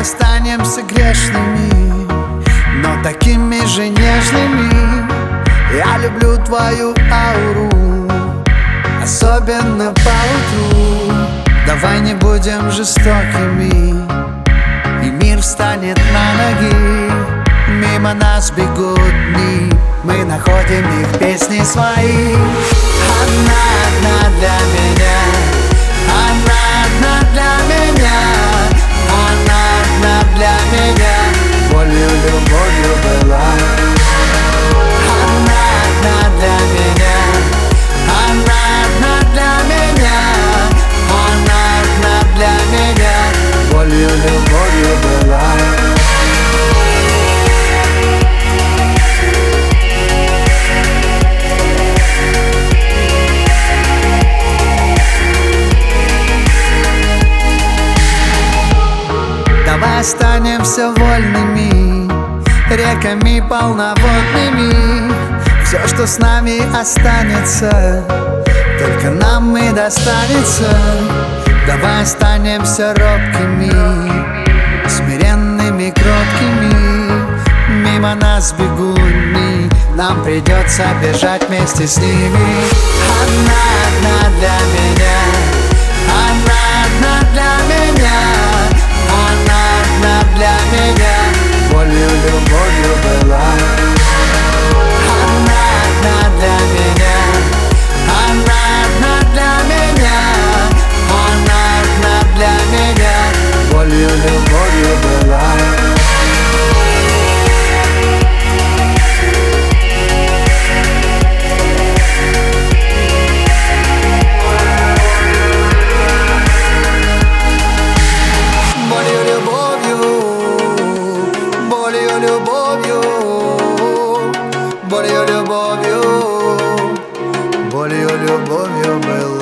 останемся грешными, но такими же нежными. Я люблю твою ауру, особенно по утру. Давай не будем жестокими, и мир встанет на ноги. Мимо нас бегут дни, мы находим их песни свои. Одна, одна для меня, одна, одна для меня, одна, одна для меня, болью, любовью была. Одна, одна для меня, одна, одна для меня, одна, одна для меня, болью, любовью была. Давай останемся вольными, реками полноводными. Все, что с нами останется, только нам и достанется. Давай останемся робкими, смиренными, кроткими. Мимо нас бегут дни, нам придется бежать вместе с ними. Одна, одна для меня, одна, одна для меня, одна, одна для меня, болью, любовью была. Одна, одна для меня, одна, одна для меня, одна, одна для меня, болью, любовью была. Болью, любовью, болью, любовью была.